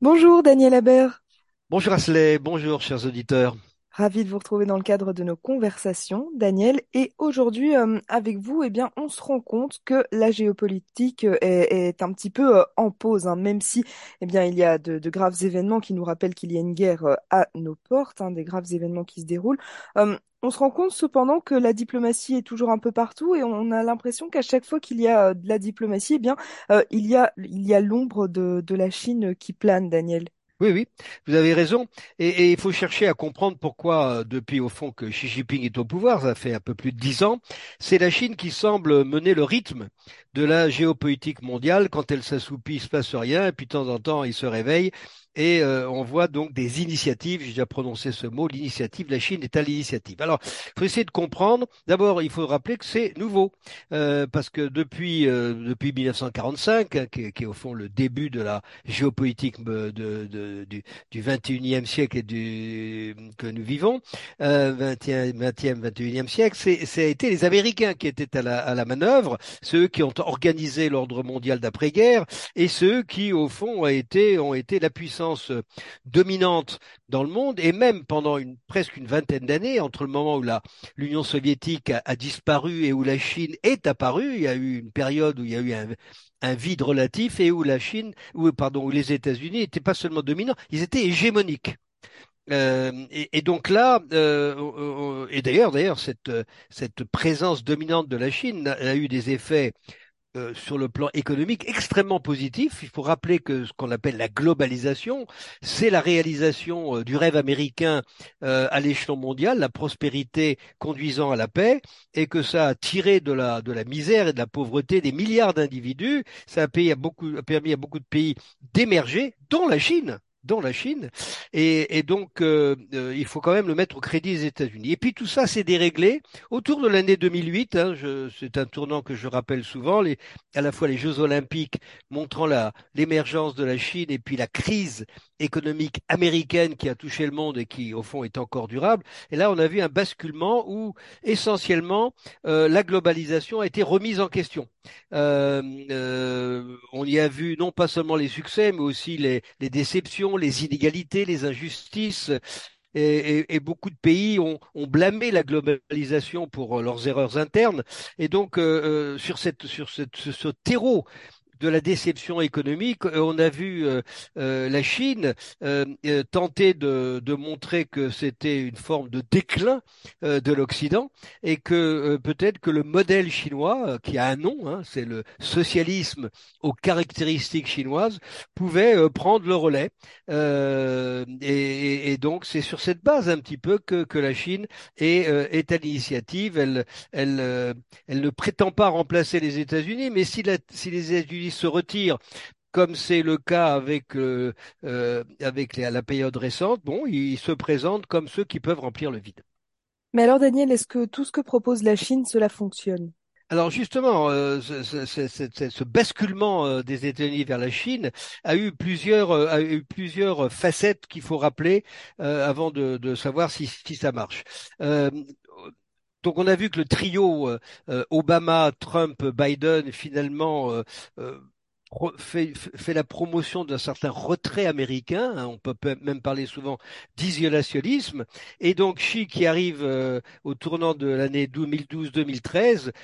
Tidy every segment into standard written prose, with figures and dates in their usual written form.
Bonjour Daniel Habert, Bonjour Asley, bonjour chers auditeurs. ravi de vous retrouver dans le cadre de nos conversations, Daniel. Et aujourd'hui, avec vous, eh bien, on se rend compte que la géopolitique est un petit peu en pause, hein, même si, eh bien, il y a de graves événements qui nous rappellent qu'il y a une guerre à nos portes, hein, des graves événements qui se déroulent. On se rend compte cependant que la diplomatie est toujours un peu partout et on a l'impression qu'à chaque fois qu'il y a de la diplomatie, eh bien, il y a l'ombre de la Chine qui plane, Daniel. Oui, oui, vous avez raison. Et il faut chercher à comprendre pourquoi, depuis au fond que Xi Jinping est au pouvoir, ça fait un peu plus de 10 ans, c'est la Chine qui semble mener le rythme de la géopolitique mondiale. Quand elle s'assoupit, il se passe rien, et puis de temps en temps, il se réveille. Et on voit donc des initiatives, j'ai déjà prononcé ce mot, l'initiative, la Chine est à l'initiative. Alors, il faut essayer de comprendre. D'abord, il faut rappeler que c'est nouveau, parce que depuis 1945, hein, qui est au fond le début de la géopolitique du 21e siècle que nous vivons, 20e, 21e siècle, ça a été les Américains qui étaient à la manœuvre, ceux qui ont organisé l'ordre mondial d'après-guerre et ceux qui, au fond, ont été la puissance dominante dans le monde et même pendant presque une vingtaine d'années, entre le moment où l'Union soviétique a disparu et où la Chine est apparue, il y a eu une période où il y a eu un vide relatif et où où les États-Unis n'étaient pas seulement dominants, ils étaient hégémoniques. Et donc là, et d'ailleurs, cette présence dominante de la Chine a eu des effets sur le plan économique extrêmement positif. Il faut rappeler que ce qu'on appelle la globalisation, c'est la réalisation du rêve américain à l'échelon mondial, la prospérité conduisant à la paix, et que ça a tiré de la misère et de la pauvreté des milliards d'individus. Ça a permis à beaucoup de pays d'émerger, dont la Chine. Dont la Chine, et donc il faut quand même le mettre au crédit des États-Unis. Et puis tout ça s'est déréglé autour de l'année 2008. C'est un tournant que je rappelle souvent. À la fois les Jeux Olympiques montrant l'émergence de la Chine et puis la crise économique américaine qui a touché le monde et qui, au fond, est encore durable. Et là, on a vu un basculement où, essentiellement, la globalisation a été remise en question. On y a vu non pas seulement les succès, mais aussi les déceptions, les inégalités, les injustices. Et beaucoup de pays ont blâmé la globalisation pour leurs erreurs internes. Et donc, ce terreau de la déception économique, on a vu la Chine tenter de montrer que c'était une forme de déclin de l'Occident et que peut-être que le modèle chinois, qui a un nom, hein, c'est le socialisme aux caractéristiques chinoises, pouvait prendre le relais. Et donc c'est sur cette base un petit peu que la Chine est à l'initiative. Elle ne prétend pas remplacer les États-Unis, mais si les États-Unis se retirent, comme c'est le cas avec la période récente, bon, ils se présentent comme ceux qui peuvent remplir le vide. Mais alors, Daniel, est-ce que tout ce que propose la Chine, cela fonctionne? Alors justement, ce basculement des États-Unis vers la Chine a eu plusieurs facettes qu'il faut rappeler avant de savoir si ça marche. Euh, donc on a vu que le trio Obama, Trump, Biden finalement euh, fait la promotion d'un certain retrait américain, hein, on peut même parler souvent d'isolationnisme, et donc Xi qui arrive au tournant de l'année 2012-2013,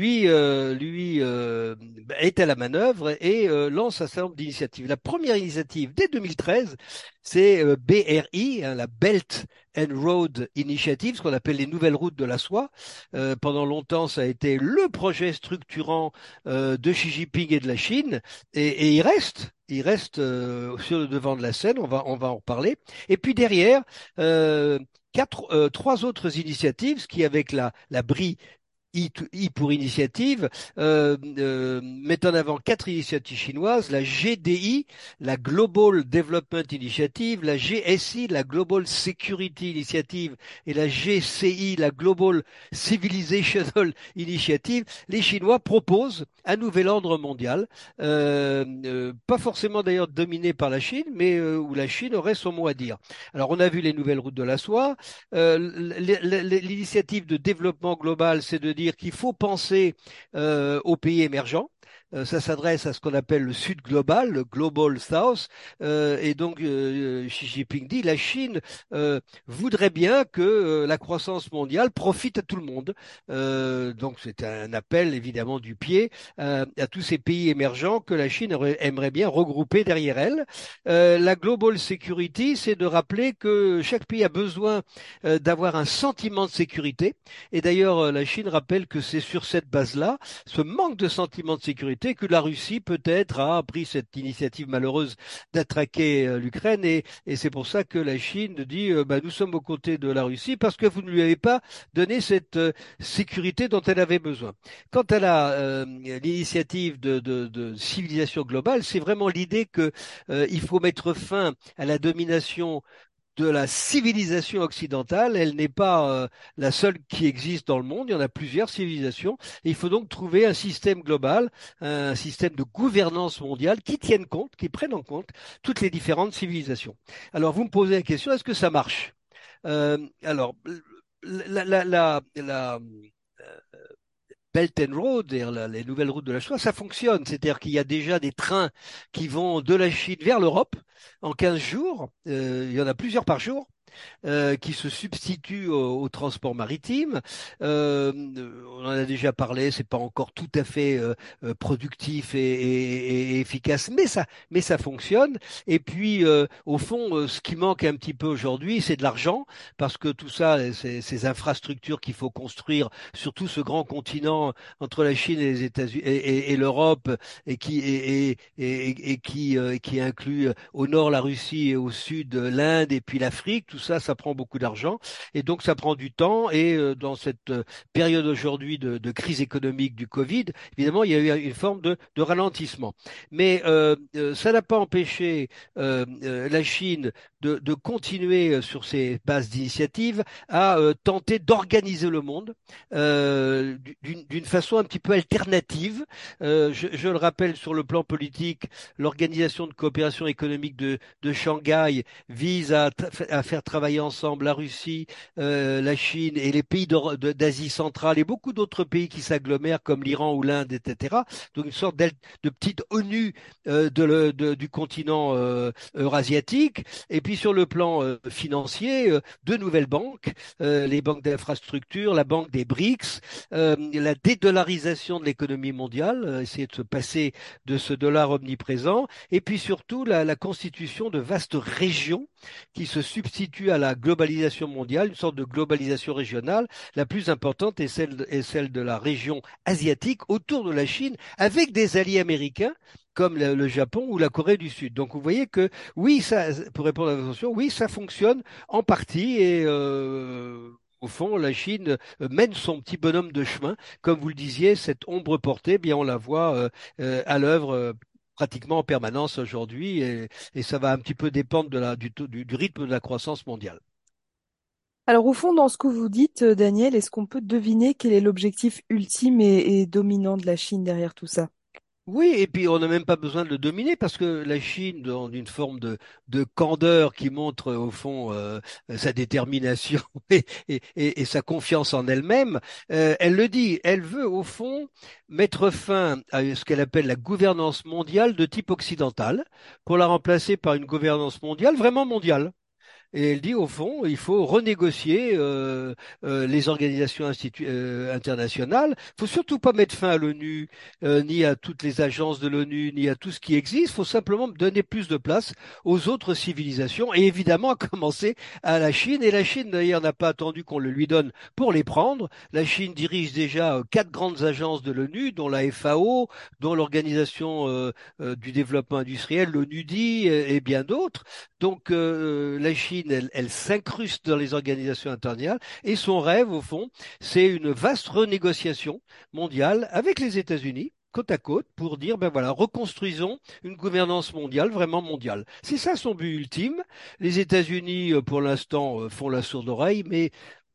est à la manœuvre et lance un certain nombre d'initiatives. La première initiative dès 2013, c'est BRI, hein, la Belt and Road Initiative, ce qu'on appelle les nouvelles routes de la soie. Pendant longtemps, ça a été le projet structurant de Xi Jinping et de la Chine, et il reste sur le devant de la scène. On va en reparler. Et puis derrière, euh, trois autres initiatives, ce qui avec la BRI I pour initiative, met en avant quatre initiatives chinoises, la GDI, la Global Development Initiative, la GSI, la Global Security Initiative, et la GCI, la Global Civilizational Initiative. Les Chinois proposent un nouvel ordre mondial, pas forcément d'ailleurs dominé par la Chine, mais où la Chine aurait son mot à dire. Alors on a vu les nouvelles routes de la soie. L'initiative de développement global, c'est de dire qu'il faut penser aux pays émergents. ça s'adresse à ce qu'on appelle le Sud global, le Global South. Et donc, Xi Jinping dit, la Chine voudrait bien que la croissance mondiale profite à tout le monde. Donc, c'est un appel évidemment du pied à tous ces pays émergents que la Chine aimerait bien regrouper derrière elle. La Global Security, c'est de rappeler que chaque pays a besoin d'avoir un sentiment de sécurité. Et d'ailleurs, la Chine rappelle que c'est sur cette base-là, ce manque de sentiment de sécurité, que la Russie peut-être a pris cette initiative malheureuse d'attaquer l'Ukraine. Et c'est pour ça que la Chine dit, bah, nous sommes aux côtés de la Russie parce que vous ne lui avez pas donné cette sécurité dont elle avait besoin. Quant à l'initiative de civilisation globale, c'est vraiment l'idée que il faut mettre fin à la domination de la civilisation occidentale. Elle n'est pas la seule qui existe dans le monde. Il y en a plusieurs civilisations. Et il faut donc trouver un système global, un système de gouvernance mondiale qui tienne compte, qui prenne en compte toutes les différentes civilisations. Alors, vous me posez la question, est-ce que ça marche? Alors, la Belt and Road, c'est-à-dire les nouvelles routes de la soie, ça fonctionne. C'est-à-dire qu'il y a déjà des trains qui vont de la Chine vers l'Europe en 15 jours. Il y en a plusieurs par jour qui se substitue au transport maritime. On en a déjà parlé, c'est pas encore tout à fait productif et efficace, mais ça fonctionne. Et puis, au fond, ce qui manque un petit peu aujourd'hui, c'est de l'argent, parce que tout ça, ces infrastructures qu'il faut construire sur tout ce grand continent entre la Chine et les États-Unis et l'Europe, qui inclut au nord la Russie et au sud l'Inde et puis l'Afrique, tout ça, ça prend beaucoup d'argent et donc ça prend du temps. Et dans cette période aujourd'hui de crise économique du Covid, évidemment, il y a eu une forme de ralentissement. Mais ça n'a pas empêché la Chine de continuer sur ses bases d'initiative à tenter d'organiser le monde d'une façon un petit peu alternative. Je le rappelle, sur le plan politique, l'Organisation de coopération économique de Shanghai vise à faire travailler ensemble la Russie, la Chine et les pays d'Asie centrale et beaucoup d'autres pays qui s'agglomèrent comme l'Iran ou l'Inde, etc. Donc une sorte de petite ONU du continent eurasiatique. Et puis sur le plan financier, deux nouvelles banques, les banques d'infrastructure, la banque des BRICS, la dédollarisation de l'économie mondiale, essayer de se passer de ce dollar omniprésent, et puis surtout la constitution de vastes régions qui se substituent à la globalisation mondiale, une sorte de globalisation régionale. La plus importante est celle de la région asiatique autour de la Chine, avec des alliés américains comme le Japon ou la Corée du Sud. Donc vous voyez que oui, ça, pour répondre à votre question, oui, ça fonctionne en partie et au fond, la Chine mène son petit bonhomme de chemin. Comme vous le disiez, cette ombre portée, eh bien on la voit à l'œuvre pratiquement en permanence aujourd'hui et ça va un petit peu dépendre du rythme de la croissance mondiale. Alors au fond, dans ce que vous dites, Daniel, est-ce qu'on peut deviner quel est l'objectif ultime et dominant de la Chine derrière tout ça? Oui, et puis on n'a même pas besoin de le dominer parce que la Chine, dans une forme de candeur qui montre au fond sa détermination et sa confiance en elle-même, elle le dit, elle veut au fond mettre fin à ce qu'elle appelle la gouvernance mondiale de type occidental pour la remplacer par une gouvernance mondiale vraiment mondiale. Et elle dit, au fond, il faut renégocier les organisations internationales. Il faut surtout pas mettre fin à l'ONU, ni à toutes les agences de l'ONU, ni à tout ce qui existe. Il faut simplement donner plus de place aux autres civilisations, et évidemment à commencer à la Chine. Et la Chine, d'ailleurs, n'a pas attendu qu'on le lui donne pour les prendre. La Chine dirige déjà quatre grandes agences de l'ONU, dont la FAO, dont l'Organisation du développement industriel, l'ONUDI, et bien d'autres. Donc la Chine, elle s'incruste dans les organisations internationales et son rêve, au fond, c'est une vaste renégociation mondiale avec les États-Unis côte à côte pour dire, ben voilà, reconstruisons une gouvernance mondiale, vraiment mondiale. C'est ça son but ultime. Les États-Unis, pour l'instant, font la sourde oreille, mais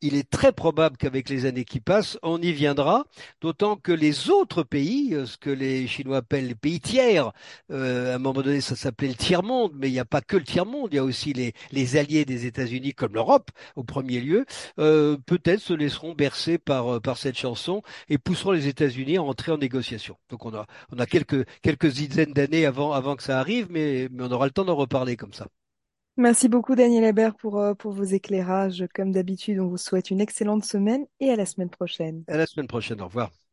il est très probable qu'avec les années qui passent, on y viendra, d'autant que les autres pays, ce que les Chinois appellent les pays tiers, à un moment donné ça s'appelait le tiers-monde, mais il n'y a pas que le tiers-monde, il y a aussi les alliés des États-Unis comme l'Europe au premier lieu, peut-être se laisseront bercer par cette chanson et pousseront les États-Unis à entrer en négociation. Donc on a quelques dizaines d'années avant que ça arrive, mais on aura le temps d'en reparler comme ça. Merci beaucoup, Daniel Hébert, pour vos éclairages. Comme d'habitude, on vous souhaite une excellente semaine et à la semaine prochaine. À la semaine prochaine, au revoir.